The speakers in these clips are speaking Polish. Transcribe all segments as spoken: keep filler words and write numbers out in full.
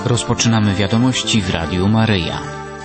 Rozpoczynamy wiadomości w Radiu Maryja.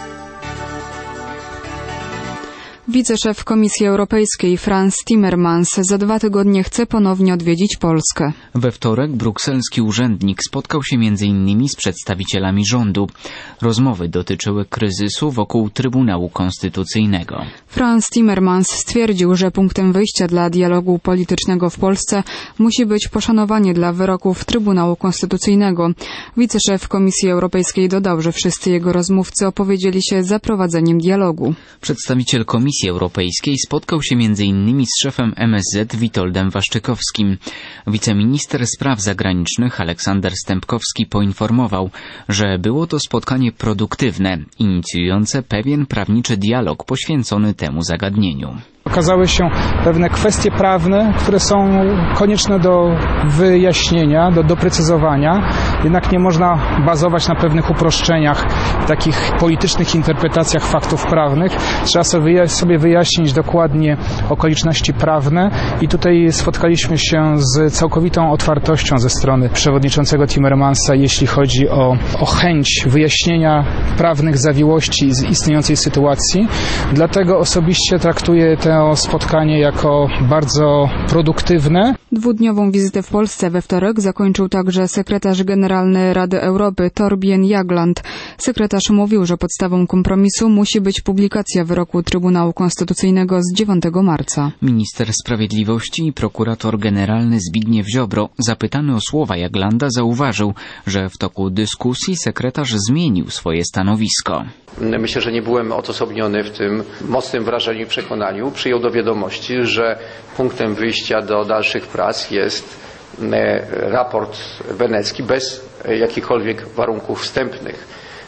Wiceszef Komisji Europejskiej Frans Timmermans za dwa tygodnie chce ponownie odwiedzić Polskę. We wtorek brukselski urzędnik spotkał się między innymi z przedstawicielami rządu. Rozmowy dotyczyły kryzysu wokół Trybunału Konstytucyjnego. Frans Timmermans stwierdził, że punktem wyjścia dla dialogu politycznego w Polsce musi być poszanowanie dla wyroków Trybunału Konstytucyjnego. Wiceszef Komisji Europejskiej dodał, że wszyscy jego rozmówcy opowiedzieli się za prowadzeniem dialogu. Przedstawiciel Komisji Europejskiej spotkał się między innymi z szefem M S Z Witoldem Waszczykowskim. Wiceminister spraw zagranicznych Aleksander Stępkowski poinformował, że było to spotkanie produktywne, inicjujące pewien prawniczy dialog poświęcony temu zagadnieniu. Okazały się pewne kwestie prawne, które są konieczne do wyjaśnienia, do doprecyzowania. Jednak nie można bazować na pewnych uproszczeniach, takich politycznych interpretacjach faktów prawnych. Trzeba sobie wyjaśnić dokładnie okoliczności prawne i tutaj spotkaliśmy się z całkowitą otwartością ze strony przewodniczącego Timmermansa, jeśli chodzi o, o chęć wyjaśnienia prawnych zawiłości z istniejącej sytuacji. Dlatego osobiście traktuję to spotkanie jako bardzo produktywne. Dwudniową wizytę w Polsce we wtorek zakończył także sekretarz generalny Rady Europy Thorbjørn Jagland. Sekretarz mówił, że podstawą kompromisu musi być publikacja wyroku Trybunału Konstytucyjnego z dziewiątego marca. Minister Sprawiedliwości i prokurator generalny Zbigniew Ziobro, zapytany o słowa Jaglanda, zauważył, że w toku dyskusji sekretarz zmienił swoje stanowisko. Myślę, że nie byłem odosobniony w tym mocnym wrażeniu i przekonaniu. Przyjął do wiadomości, że punktem wyjścia do dalszych prac jest raport wenecki bez jakichkolwiek warunków wstępnych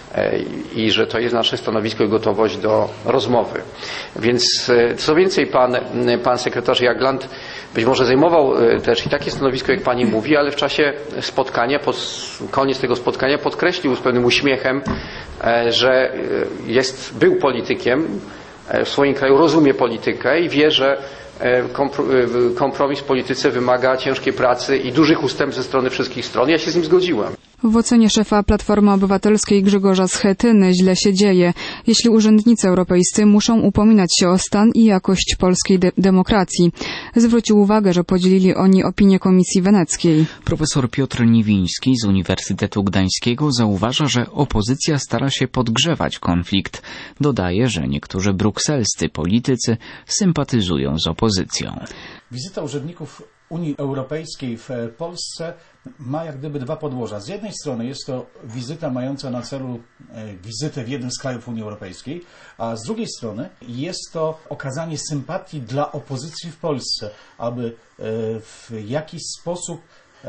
i że to jest nasze stanowisko i gotowość do rozmowy. Więc co więcej, pan, pan sekretarz Jagland być może zajmował też i takie stanowisko, jak pani mówi, ale w czasie spotkania, pod koniec tego spotkania podkreślił z pewnym uśmiechem, że jest, był politykiem w swoim kraju, rozumie politykę i wie, że kompromis w polityce wymaga ciężkiej pracy i dużych ustępstw ze strony wszystkich stron. Ja się z nim zgodziłem. W ocenie szefa Platformy Obywatelskiej Grzegorza Schetyny źle się dzieje, jeśli urzędnicy europejscy muszą upominać się o stan i jakość polskiej de- demokracji. Zwrócił uwagę, że podzielili oni opinię Komisji Weneckiej. Profesor Piotr Niwiński z Uniwersytetu Gdańskiego zauważa, że opozycja stara się podgrzewać konflikt. Dodaje, że niektórzy brukselscy politycy sympatyzują z opozycją. Wizyta urzędników Unii Europejskiej w Polsce ma jak gdyby dwa podłoża. Z jednej strony jest to wizyta mająca na celu wizytę w jednym z krajów Unii Europejskiej, a z drugiej strony jest to okazanie sympatii dla opozycji w Polsce, aby w jakiś sposób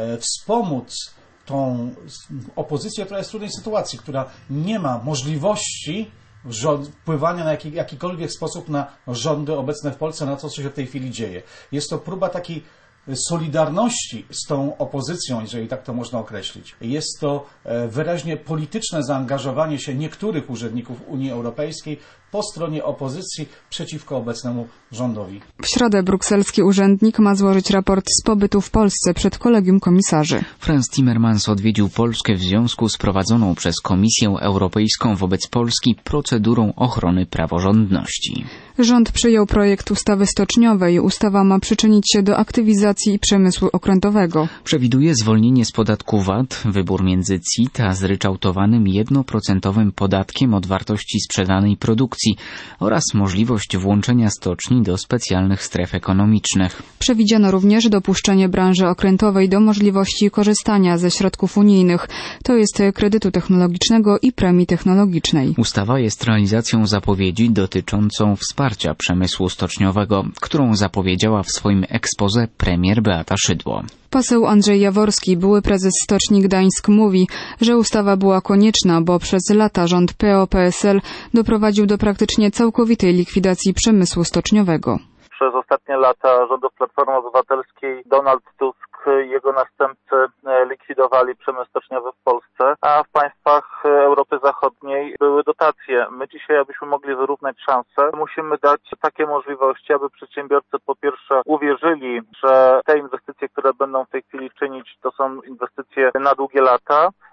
wspomóc tą opozycję, która jest w trudnej sytuacji, która nie ma możliwości Rząd, wpływania na jaki, jakikolwiek sposób na rządy obecne w Polsce, na to, co się w tej chwili dzieje. Jest to próba takiej solidarności z tą opozycją, jeżeli tak to można określić. Jest to wyraźnie polityczne zaangażowanie się niektórych urzędników Unii Europejskiej po stronie opozycji przeciwko obecnemu rządowi. W środę brukselski urzędnik ma złożyć raport z pobytu w Polsce przed Kolegium Komisarzy. Frans Timmermans odwiedził Polskę w związku z prowadzoną przez Komisję Europejską wobec Polski procedurą ochrony praworządności. Rząd przyjął projekt ustawy stoczniowej. Ustawa ma przyczynić się do aktywizacji przemysłu okrętowego. Przewiduje zwolnienie z podatku V A T, wybór między C I T a zryczałtowanym jednoprocentowym podatkiem od wartości sprzedanej produkcji oraz możliwość włączenia stoczni do specjalnych stref ekonomicznych. Przewidziano również dopuszczenie branży okrętowej do możliwości korzystania ze środków unijnych, to jest kredytu technologicznego i premii technologicznej. Ustawa jest realizacją zapowiedzi dotyczącą wsparcia przemysłu stoczniowego, którą zapowiedziała w swoim exposé premier Beata Szydło. Poseł Andrzej Jaworski, były prezes Stoczni Gdańsk, mówi, że ustawa była konieczna, bo przez lata rząd P O P S L doprowadził do praktycznie całkowitej likwidacji przemysłu stoczniowego. Przez ostatnie lata rządów Platformy Obywatelskiej Donald Tusk i jego następcy likwidowali przemysł stoczniowy w Polsce, a w państwach Europy Zachodniej były dotacje. My dzisiaj, abyśmy mogli wyrównać szanse, musimy dać takie możliwości, aby przedsiębiorcy po pierwsze uwierzyli, że te inwestycje, które będą w tej chwili czynić, to są inwestycje na długie lata,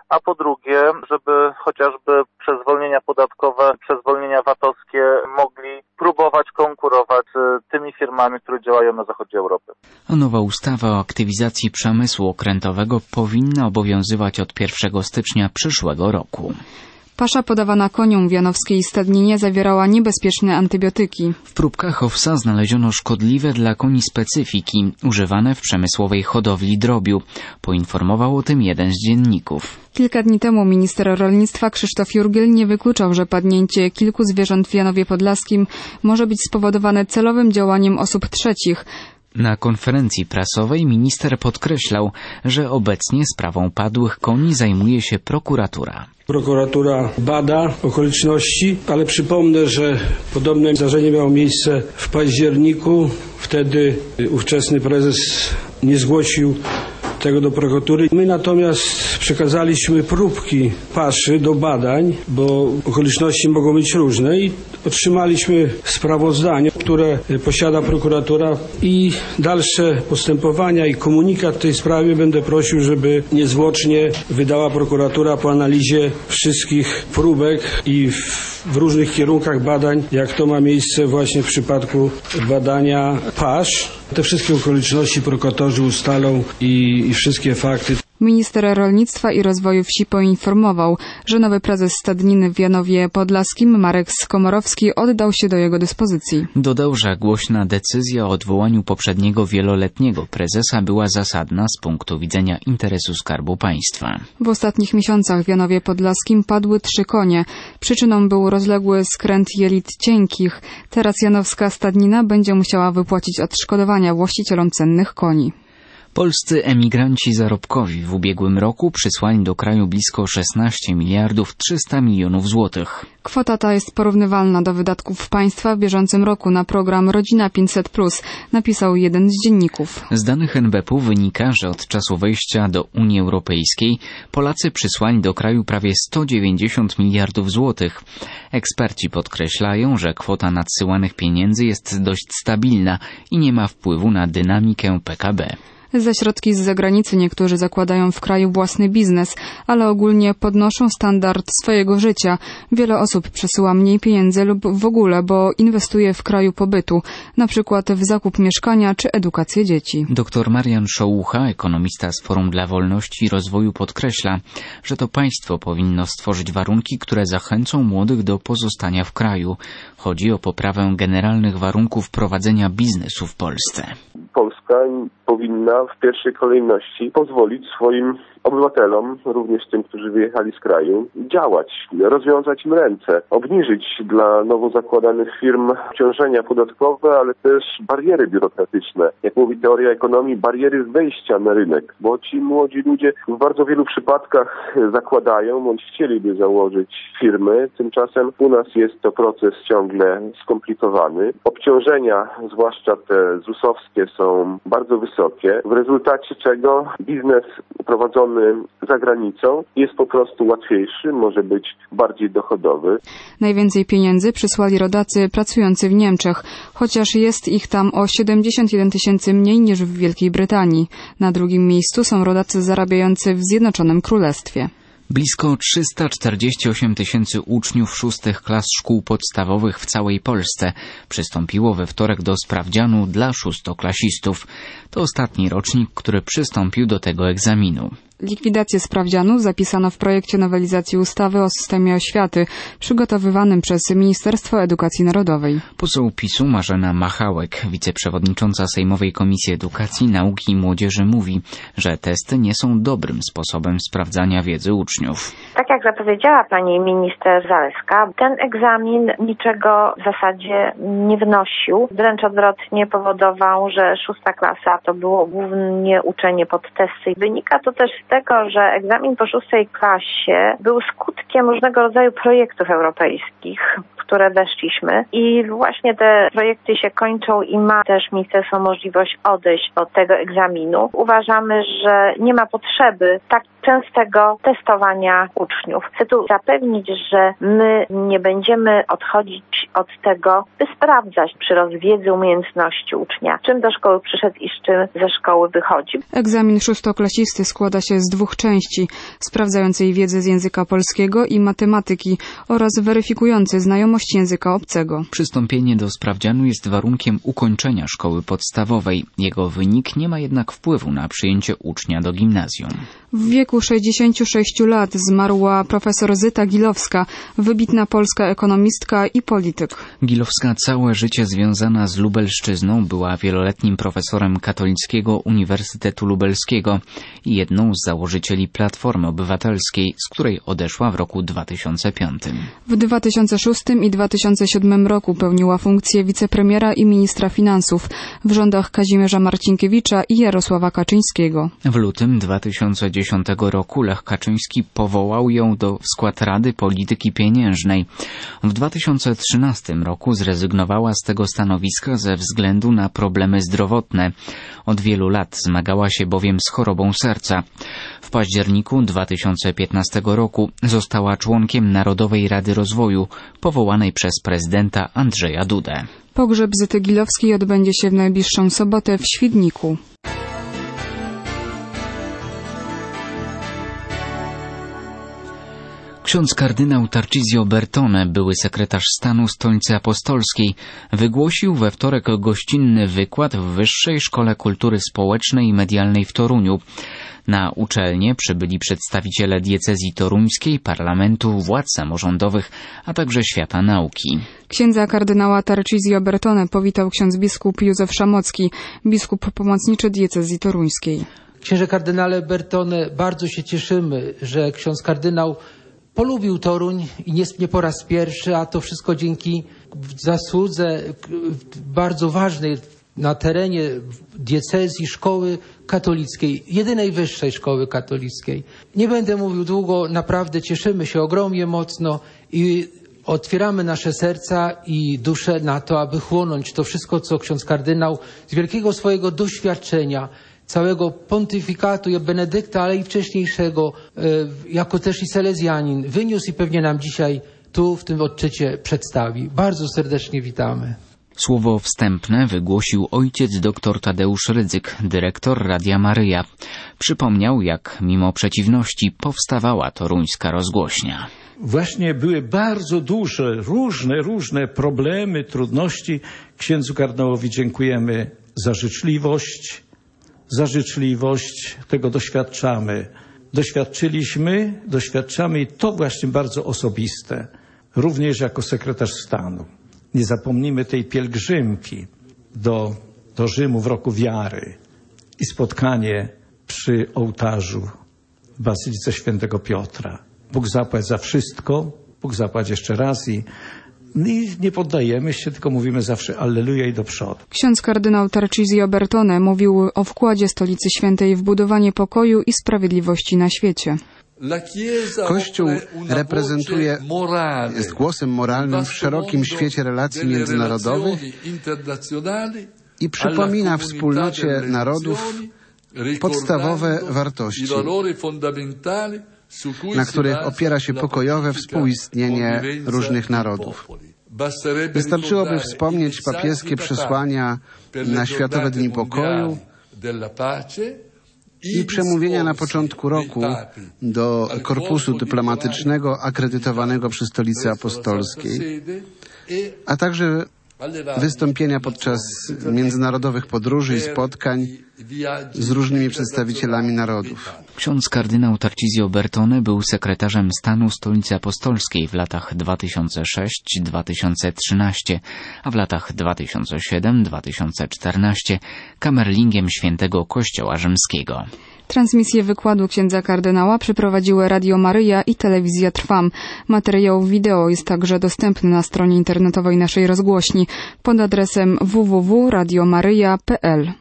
a po drugie, żeby chociażby przez zwolnienia podatkowe, przez zwolnienia VAT-owskie mogli próbować konkurować z tymi firmami, które działają na zachodzie Europy. A nowa ustawa o aktywizacji przemysłu okrętowego powinna obowiązywać od pierwszego stycznia przyszłego roku. Pasza podawana koniom w janowskiej stadninie zawierała niebezpieczne antybiotyki. W próbkach owsa znaleziono szkodliwe dla koni specyfiki, używane w przemysłowej hodowli drobiu. Poinformował o tym jeden z dzienników. Kilka dni temu minister rolnictwa Krzysztof Jurgiel nie wykluczał, że padnięcie kilku zwierząt w Janowie Podlaskim może być spowodowane celowym działaniem osób trzecich. Na konferencji prasowej minister podkreślał, że obecnie sprawą padłych koni zajmuje się prokuratura. Prokuratura bada okoliczności, ale przypomnę, że podobne zdarzenie miało miejsce w październiku. Wtedy ówczesny prezes nie zgłosił tego do prokuratury. My natomiast przekazaliśmy próbki paszy do badań, bo okoliczności mogą być różne i otrzymaliśmy sprawozdanie, które posiada prokuratura i dalsze postępowania i komunikat w tej sprawie będę prosił, żeby niezwłocznie wydała prokuratura po analizie wszystkich próbek i w, w różnych kierunkach badań, jak to ma miejsce właśnie w przypadku badania pasz. Te wszystkie okoliczności prokuratorzy ustalą i, i wszystkie fakty. Minister rolnictwa i rozwoju wsi poinformował, że nowy prezes stadniny w Janowie Podlaskim Marek Skomorowski oddał się do jego dyspozycji. Dodał, że głośna decyzja o odwołaniu poprzedniego wieloletniego prezesa była zasadna z punktu widzenia interesu Skarbu Państwa. W ostatnich miesiącach w Janowie Podlaskim padły trzy konie. Przyczyną był rozległy skręt jelit cienkich. Teraz janowska stadnina będzie musiała wypłacić odszkodowania właścicielom cennych koni. Polscy emigranci zarobkowi w ubiegłym roku przysłali do kraju blisko szesnaście miliardów trzysta milionów złotych. Kwota ta jest porównywalna do wydatków państwa w bieżącym roku na program Rodzina pięćset plus, napisał jeden z dzienników. Z danych en be pe u wynika, że od czasu wejścia do Unii Europejskiej Polacy przysłali do kraju prawie sto dziewięćdziesiąt miliardów złotych. Eksperci podkreślają, że kwota nadsyłanych pieniędzy jest dość stabilna i nie ma wpływu na dynamikę pe ka be. Za środki z zagranicy niektórzy zakładają w kraju własny biznes, ale ogólnie podnoszą standard swojego życia. Wiele osób przesyła mniej pieniędzy lub w ogóle, bo inwestuje w kraju pobytu, na przykład w zakup mieszkania czy edukację dzieci. Doktor Marian Szołucha, ekonomista z Forum dla Wolności i Rozwoju, podkreśla, że to państwo powinno stworzyć warunki, które zachęcą młodych do pozostania w kraju. Chodzi o poprawę generalnych warunków prowadzenia biznesu w Polsce. Polska powinna w pierwszej kolejności pozwolić swoim obywatelom, również tym, którzy wyjechali z kraju, działać, rozwiązać im ręce, obniżyć dla nowo zakładanych firm obciążenia podatkowe, ale też bariery biurokratyczne. Jak mówi teoria ekonomii, bariery wejścia na rynek, bo ci młodzi ludzie w bardzo wielu przypadkach zakładają, bądź chcieliby założyć firmy, tymczasem u nas jest to proces ciągle skomplikowany. Obciążenia, zwłaszcza te zusowskie, są bardzo wysokie, w rezultacie czego biznes prowadzony za granicą jest po prostu łatwiejszy, może być bardziej dochodowy. Najwięcej pieniędzy przysłali rodacy pracujący w Niemczech, chociaż jest ich tam o siedemdziesiąt jeden tysięcy mniej niż w Wielkiej Brytanii. Na drugim miejscu są rodacy zarabiający w Zjednoczonym Królestwie. Blisko trzysta czterdzieści osiem tysięcy uczniów szóstych klas szkół podstawowych w całej Polsce przystąpiło we wtorek do sprawdzianu dla szóstoklasistów. To ostatni rocznik, który przystąpił do tego egzaminu. Likwidację sprawdzianu zapisano w projekcie nowelizacji ustawy o systemie oświaty, przygotowywanym przez Ministerstwo Edukacji Narodowej. Poseł PiS-u Marzena Machałek, wiceprzewodnicząca Sejmowej Komisji Edukacji, Nauki i Młodzieży, mówi, że testy nie są dobrym sposobem sprawdzania wiedzy uczniów. Tak jak zapowiedziała pani minister Zalewska, ten egzamin niczego w zasadzie nie wnosił. Wręcz odwrotnie powodował, że szósta klasa to było głównie uczenie pod testy. Wynika to też z tego, że egzamin po szóstej klasie był skutkiem różnego rodzaju projektów europejskich, które weszliśmy i właśnie te projekty się kończą i ma też ministerstwo możliwość odejść od tego egzaminu. Uważamy, że nie ma potrzeby tak częstego testowania uczniów. Chcę tu zapewnić, że my nie będziemy odchodzić od tego, by sprawdzać przyrost wiedzy, umiejętności ucznia, czym do szkoły przyszedł i z czym ze szkoły wychodzi. Egzamin szóstoklasisty składa się z dwóch części, sprawdzającej wiedzę z języka polskiego i matematyki oraz weryfikującej znajomość języka obcego. Przystąpienie do sprawdzianu jest warunkiem ukończenia szkoły podstawowej. Jego wynik nie ma jednak wpływu na przyjęcie ucznia do gimnazjum. W wieku sześćdziesięciu sześciu lat zmarła profesor Zyta Gilowska, wybitna polska ekonomistka i polityk. Gilowska całe życie związana z Lubelszczyzną, była wieloletnim profesorem Katolickiego Uniwersytetu Lubelskiego i jedną z założycieli Platformy Obywatelskiej, z której odeszła w roku dwa tysiące piątym. W dwa tysiące szóstym i dwa tysiące siódmym roku pełniła funkcję wicepremiera i ministra finansów w rządach Kazimierza Marcinkiewicza i Jarosława Kaczyńskiego. W lutym dwa tysiące dziesiątego roku Lech Kaczyński powołał ją do w skład Rady Polityki Pieniężnej. W dwa tysiące trzynastym roku zrezygnowała z tego stanowiska ze względu na problemy zdrowotne. Od wielu lat zmagała się bowiem z chorobą serca. W październiku dwa tysiące piętnastego roku została członkiem Narodowej Rady Rozwoju, powołanej przez prezydenta Andrzeja Dudę. Pogrzeb Zyty Gilowskiej odbędzie się w najbliższą sobotę w Świdniku. Ksiądz kardynał Tarcisio Bertone, były sekretarz stanu Stolicy Apostolskiej, wygłosił we wtorek gościnny wykład w Wyższej Szkole Kultury Społecznej i Medialnej w Toruniu. Na uczelnię przybyli przedstawiciele diecezji toruńskiej, parlamentu, władz samorządowych, a także świata nauki. Księdza kardynała Tarcisio Bertone powitał ksiądz biskup Józef Szamocki, biskup pomocniczy diecezji toruńskiej. Księże kardynale Bertone, bardzo się cieszymy, że ksiądz kardynał polubił Toruń i nie, nie po raz pierwszy, a to wszystko dzięki zasłudze bardzo ważnej na terenie diecezji szkoły katolickiej, jedynej wyższej szkoły katolickiej. Nie będę mówił długo, naprawdę cieszymy się ogromnie mocno i otwieramy nasze serca i dusze na to, aby chłonąć to wszystko, co ksiądz kardynał z wielkiego swojego doświadczenia, całego pontyfikatu i Benedykta, ale i wcześniejszego, jako też i Selezjanin, wyniósł i pewnie nam dzisiaj tu w tym odczycie przedstawi. Bardzo serdecznie witamy. Słowo wstępne wygłosił ojciec dr Tadeusz Rydzyk, dyrektor Radia Maryja. Przypomniał, jak mimo przeciwności powstawała toruńska rozgłośnia. Właśnie były bardzo duże, różne, różne problemy, trudności. Księdzu kardynałowi dziękujemy za życzliwość, za życzliwość, tego doświadczamy. Doświadczyliśmy, doświadczamy i to właśnie bardzo osobiste, również jako sekretarz stanu. Nie zapomnimy tej pielgrzymki do, do Rzymu w roku wiary i spotkanie przy ołtarzu w Bazylice Świętego Piotra. Bóg zapłać za wszystko, Bóg zapłać jeszcze raz i I nie poddajemy się, tylko mówimy zawsze alleluja i do przodu. Ksiądz kardynał Tarcisio Bertone mówił o wkładzie Stolicy Świętej w budowanie pokoju i sprawiedliwości na świecie. Kościół reprezentuje, jest głosem moralnym w szerokim świecie relacji międzynarodowych i przypomina wspólnocie narodów podstawowe wartości, na których opiera się pokojowe współistnienie różnych narodów. Wystarczyłoby wspomnieć papieskie przesłania na Światowe Dni Pokoju i przemówienia na początku roku do korpusu dyplomatycznego akredytowanego przy Stolicy Apostolskiej, a także wystąpienia podczas międzynarodowych podróży i spotkań z różnymi przedstawicielami narodów. Ksiądz kardynał Tarcisio Bertone był sekretarzem stanu Stolicy Apostolskiej w latach dwa tysiące szóstym do dwa tysiące trzynastego, a w latach dwa tysiące siódmym do dwa tysiące czternastego kamerlingiem Świętego Kościoła Rzymskiego. Transmisję wykładu księdza kardynała przeprowadziły Radio Maryja i Telewizja Trwam. Materiał wideo jest także dostępny na stronie internetowej naszej rozgłośni pod adresem w w w kropka radio maryja kropka p l.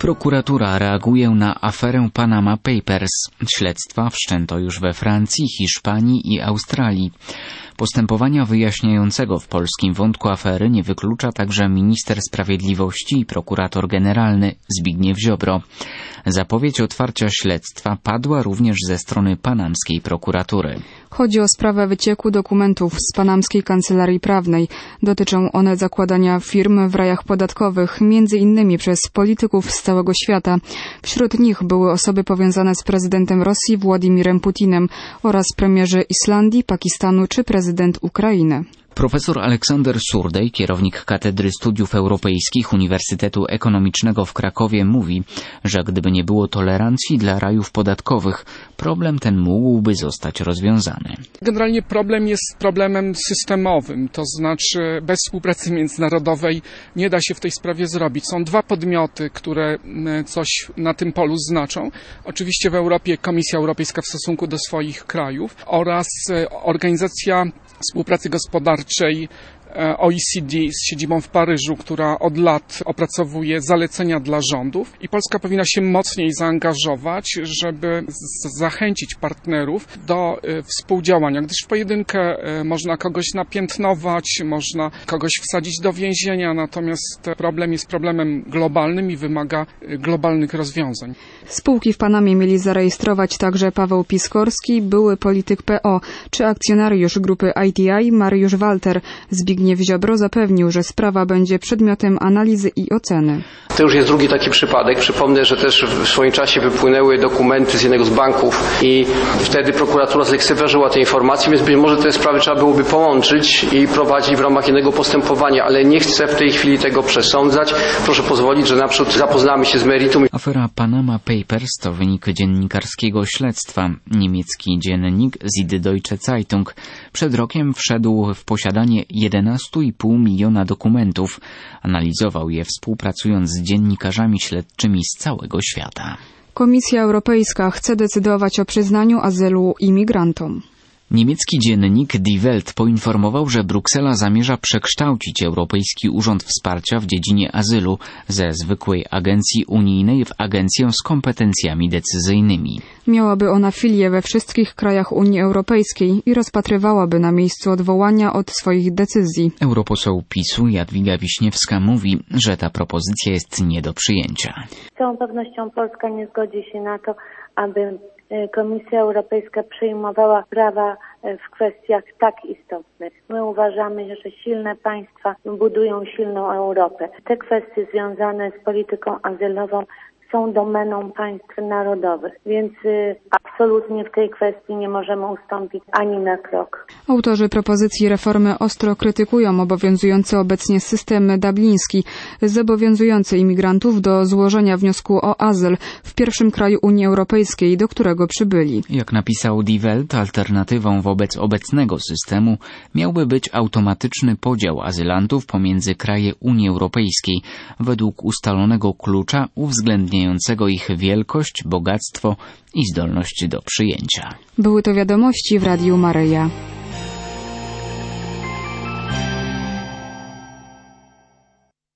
Prokuratura reaguje na aferę Panama Papers. Śledztwa wszczęto już we Francji, Hiszpanii i Australii. Postępowania wyjaśniającego w polskim wątku afery nie wyklucza także minister sprawiedliwości i prokurator generalny Zbigniew Ziobro. Zapowiedź otwarcia śledztwa padła również ze strony panamskiej prokuratury. Chodzi o sprawę wycieku dokumentów z panamskiej kancelarii prawnej. Dotyczą one zakładania firm w rajach podatkowych, między innymi przez polityków z całego świata. Wśród nich były osoby powiązane z prezydentem Rosji Władimirem Putinem oraz premierzy Islandii, Pakistanu czy prezydent Ukrainy. Profesor Aleksander Surdej, kierownik Katedry Studiów Europejskich Uniwersytetu Ekonomicznego w Krakowie, mówi, że gdyby nie było tolerancji dla rajów podatkowych, problem ten mógłby zostać rozwiązany. Generalnie problem jest problemem systemowym, to znaczy bez współpracy międzynarodowej nie da się w tej sprawie zrobić. Są dwa podmioty, które coś na tym polu znaczą. Oczywiście w Europie Komisja Europejska w stosunku do swoich krajów oraz Organizacja Współpracy Gospodarczej O E C D z siedzibą w Paryżu, która od lat opracowuje zalecenia dla rządów i Polska powinna się mocniej zaangażować, żeby zachęcić partnerów do współdziałania, gdyż w pojedynkę można kogoś napiętnować, można kogoś wsadzić do więzienia, natomiast problem jest problemem globalnym i wymaga globalnych rozwiązań. Spółki w Panamie mieli zarejestrować także Paweł Piskorski, były polityk P O, czy akcjonariusz grupy I T I Mariusz Walter. Zbigniew Ziobro zapewnił, że sprawa będzie przedmiotem analizy i oceny. To już jest drugi taki przypadek. Przypomnę, że też w swoim czasie wypłynęły dokumenty z jednego z banków i wtedy prokuratura zlekceważyła te informacje, więc być może te sprawy trzeba byłoby połączyć i prowadzić w ramach jednego postępowania, ale nie chcę w tej chwili tego przesądzać. Proszę pozwolić, że naprzód zapoznamy się z meritum. Afera Panama Papers to wynik dziennikarskiego śledztwa. Niemiecki dziennik Süddeutsche Zeitung przed rokiem wszedł w posiadanie jedenastu i pół miliona dokumentów. Analizował je współpracując z dziennikarzami śledczymi z całego świata. Komisja Europejska chce decydować o przyznaniu azylu imigrantom. Niemiecki dziennik Die Welt poinformował, że Bruksela zamierza przekształcić Europejski Urząd Wsparcia w dziedzinie azylu ze zwykłej agencji unijnej w agencję z kompetencjami decyzyjnymi. Miałaby ona filię we wszystkich krajach Unii Europejskiej i rozpatrywałaby na miejscu odwołania od swoich decyzji. Europoseł PiSu Jadwiga Wiśniewska mówi, że ta propozycja jest nie do przyjęcia. Z całą pewnością Polska nie zgodzi się na to, aby Komisja Europejska przyjmowała prawa w kwestiach tak istotnych. My uważamy, że silne państwa budują silną Europę. Te kwestie związane z polityką azylową są domeną państw narodowych, więc y, absolutnie w tej kwestii nie możemy ustąpić ani na krok. Autorzy propozycji reformy ostro krytykują obowiązujący obecnie system dubliński, zobowiązujący imigrantów do złożenia wniosku o azyl w pierwszym kraju Unii Europejskiej, do którego przybyli. Jak napisał Die Welt, alternatywą wobec obecnego systemu miałby być automatyczny podział azylantów pomiędzy kraje Unii Europejskiej według ustalonego klucza uwzględniającego ich wielkość, bogactwo i zdolność do przyjęcia. Były to wiadomości w Radiu Maryja.